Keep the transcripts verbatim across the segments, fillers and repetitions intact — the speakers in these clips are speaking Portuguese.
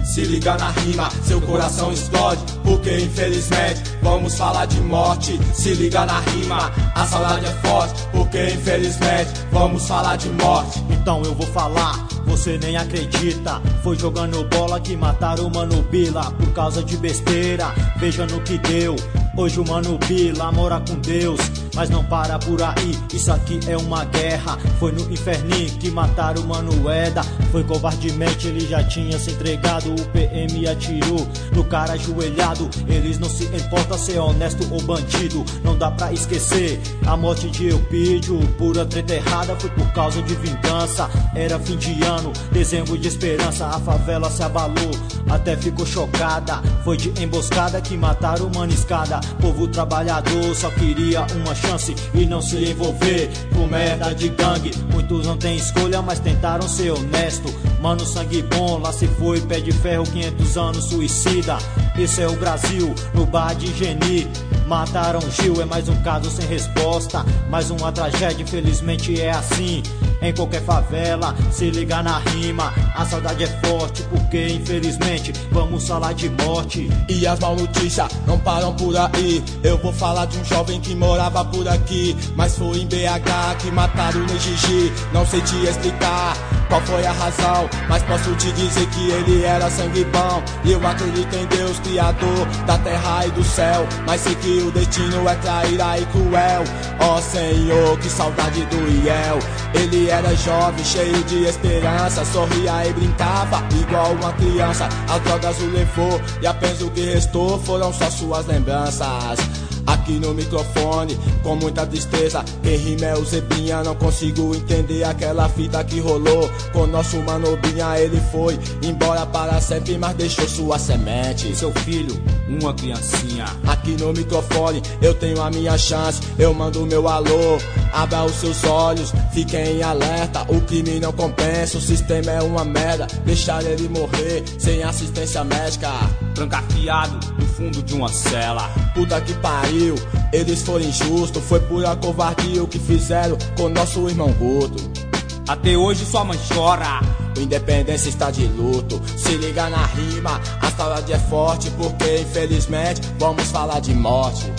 Se liga na rima, seu coração explode, porque infelizmente vamos falar de morte. Se liga na rima, a saudade é forte, porque infelizmente vamos falar de morte. Então eu vou falar, você nem acredita. Foi jogando bola que mataram o Mano Bila por causa de besteira, veja no que deu. Hoje o Mano Bila mora com Deus, mas não para por aí, isso aqui é uma guerra. Foi no inferninho que mataram o Mano Eda. Foi covardemente, ele já tinha se entregado. O P M atirou no cara ajoelhado. Eles não se importam ser honesto ou bandido. Não dá pra esquecer a morte de Eupídio. Pura treta errada, foi por causa de vingança. Era fim de ano, dezembro de esperança. A favela se abalou, até ficou chocada. Foi de emboscada que mataram o Mano Escada. Povo trabalhador só queria uma chance e não se envolver com merda de gangue. Muitos não têm escolha, mas tentaram ser honesto. Mano, sangue bom, lá se foi, pé de ferro, quinhentos anos, suicida. Esse é o Brasil, no bar de Geni. Mataram Gil, é mais um caso sem resposta. Mais uma tragédia, infelizmente é assim. Em qualquer favela, se liga na rima. A saudade é forte, porque infelizmente vamos falar de morte. E as mal notícias não param por aí. Eu vou falar de um jovem que morava por aqui, mas foi em B H que mataram no Gigi. Não sei te explicar qual foi a razão, mas posso te dizer que ele era sangue bom. E eu acredito em Deus, Criador da terra e do céu, mas sei que o destino é traíra e cruel. Ó oh, Senhor, que saudade do Iel. Ele era jovem, cheio de esperança, sorria e brincava igual uma criança. As drogas o levou e apenas o que restou foram só suas lembranças. Aqui no microfone, com muita tristeza, quem rima é o Zebrinha. Não consigo entender aquela fita que rolou com nosso Mano Binha. Ele foi embora para sempre, mas deixou sua semente. Seu filho, uma criancinha. Aqui no microfone, eu tenho a minha chance. Eu mando meu alô, abra os seus olhos, fiquem em alerta. O crime não compensa, o sistema é uma merda. Deixar ele morrer sem assistência médica, trancafiado no fundo de uma cela. Puta que pariu, eles foram injustos. Foi pura covardia o que fizeram com nosso irmão Guto. Até hoje sua mãe chora, o Independência está de luto. Se liga na rima, a saudade é forte, porque infelizmente vamos falar de morte.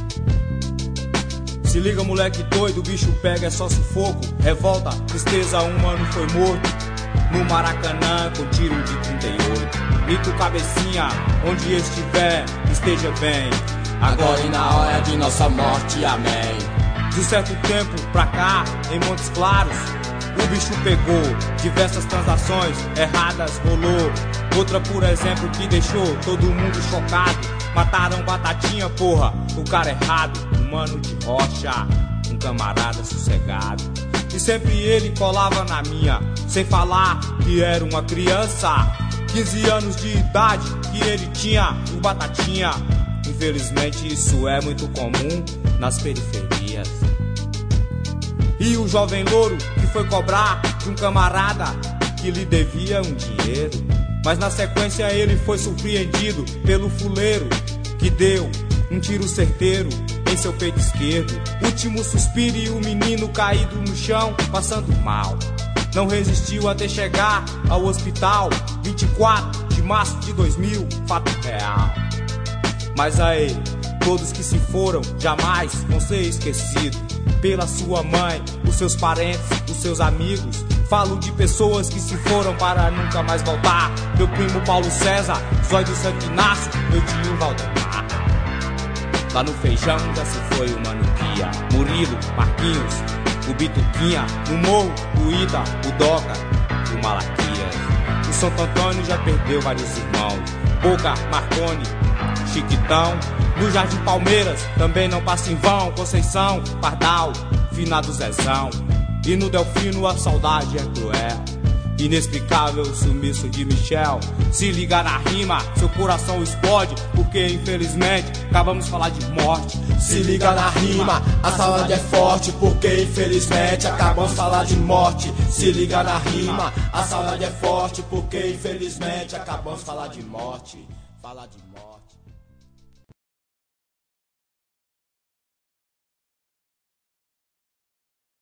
Se liga moleque doido, o bicho pega, é só sufoco. Revolta, tristeza, um mano foi morto no Maracanã com tiro de trinta e oito. Grito cabecinha, onde estiver, esteja bem. Agora e na hora de nossa morte, amém. De certo tempo pra cá, em Montes Claros, o bicho pegou. Diversas transações erradas rolou. Outra, por exemplo, que deixou todo mundo chocado. Mataram Batatinha, porra, o cara errado. Um mano de rocha, um camarada sossegado. E sempre ele colava na minha, sem falar que era uma criança. Quinze anos de idade que ele tinha, o Batatinha. Infelizmente isso é muito comum nas periferias. E o jovem louro que foi cobrar de um camarada que lhe devia um dinheiro, mas na sequência ele foi surpreendido pelo fuleiro que deu um tiro certeiro em seu peito esquerdo. Último suspiro e o menino caído no chão, passando mal. Não resistiu até chegar ao hospital. Vinte e quatro de março de dois mil, fato real. Mas a ele, todos que se foram jamais vão ser esquecidos pela sua mãe, os seus parentes, os seus amigos. Falo de pessoas que se foram para nunca mais voltar. Meu primo Paulo César, Zóio do Santo Inácio, meu tio Valdemar. Lá no Feijão já se foi o Mano Pia, Murilo, Marquinhos, o Bituquinha. No Morro, o Ida, o Doca, o Malaquias. O Santo Antônio já perdeu vários irmãos, Boca, Marconi, Chiquitão. No Jardim Palmeiras também não passa em vão, Conceição, Pardal, finado Zezão. E no Delfino a saudade é cruel, inexplicável o sumiço de Michel. Se liga na rima, seu coração explode, porque infelizmente acabamos de falar de morte. Se liga na rima, a saudade é forte, porque infelizmente acabamos de falar de morte. Se liga na rima, a saudade é forte, porque infelizmente acabamos de falar de morte. Falar de morte.